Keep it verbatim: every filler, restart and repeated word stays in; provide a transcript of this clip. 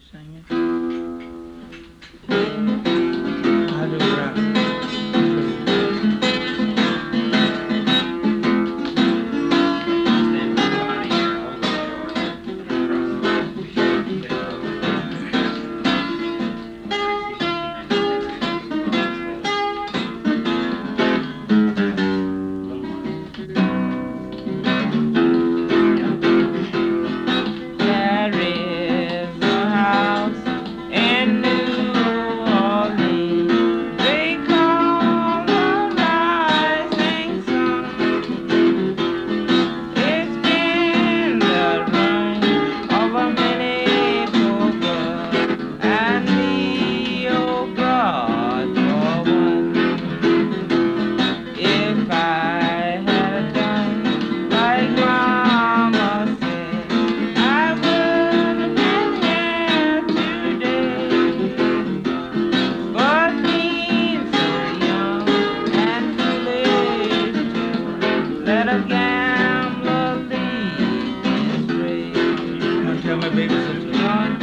sing it. I do rap. There is a house in New Orleans they call the Rising Sun. It's been the room of a many poker and the old God for one. If I had done like Mama said, I would have been here today. But being so young and foolish to let a gambler lead me astray. Now tell my baby sister.